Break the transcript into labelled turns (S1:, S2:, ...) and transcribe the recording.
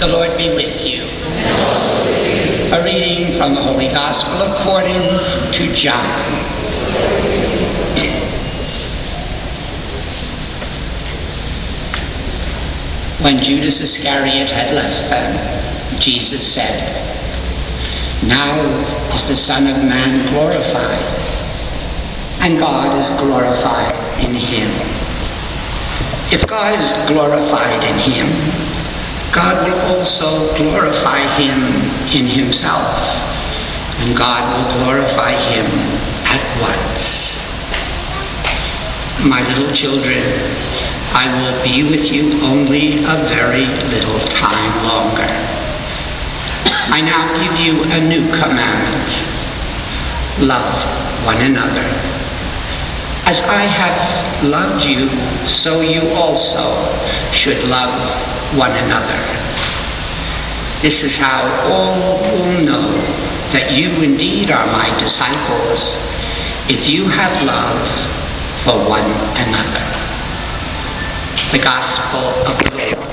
S1: The Lord be with you. A reading from the Holy Gospel according to John. When Judas Iscariot had left them, Jesus said, "Now is the Son of Man glorified, and God is glorified in him. If God is glorified in him, God will also glorify him in himself, and God will glorify him at once. My little children, I will be with you only a very little time longer. I now give you a new commandment. Love one another. As I have loved you, so you also should love one another. This is how all will know that you indeed are my disciples, if you have love for one another." The Gospel of the Lord.